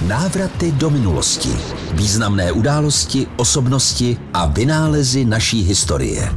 Návraty do minulosti. Významné události, osobnosti a vynálezy naší historie.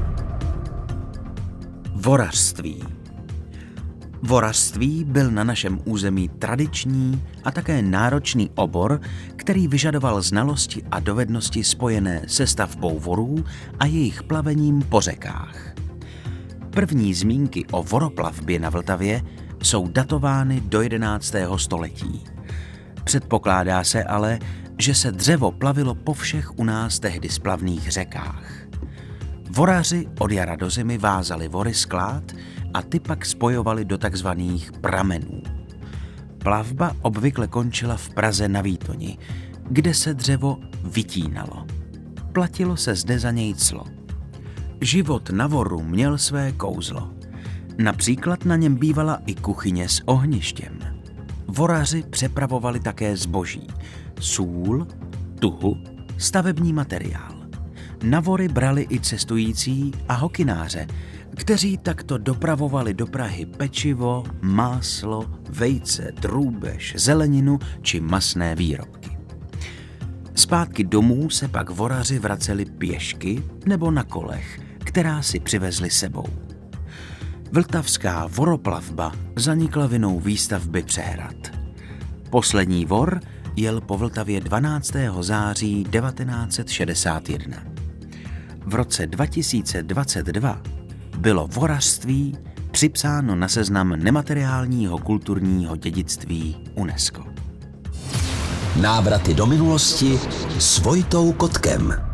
Vorařství. Vorařství byl na našem území tradiční a také náročný obor, který vyžadoval znalosti a dovednosti spojené se stavbou vorů a jejich plavením po řekách. První zmínky o voroplavbě na Vltavě jsou datovány do 11. století. Předpokládá se ale, že se dřevo plavilo po všech u nás tehdy splavných řekách. Voraři od jara do zimy vázali vory z klád a ty pak spojovali do takzvaných pramenů. Plavba obvykle končila v Praze na Výtoni, kde se dřevo vytínalo. Platilo se zde za něj clo. Život na voru měl své kouzlo. Například na něm bývala i kuchyně s ohništěm. Voraři přepravovali také zboží, sůl, tuhu, stavební materiál. Na vory brali i cestující a hokynáře, kteří takto dopravovali do Prahy pečivo, máslo, vejce, drůbež, zeleninu či masné výrobky. Zpátky domů se pak voraři vraceli pěšky nebo na kolech, která si přivezli sebou. Vltavská voroplavba zanikla vinou výstavby přehrad. Poslední vor jel po Vltavě 12. září 1961. V roce 2022 bylo vorařství připsáno na seznam nemateriálního kulturního dědictví UNESCO. Návraty do minulosti s Vojtou Kotkem.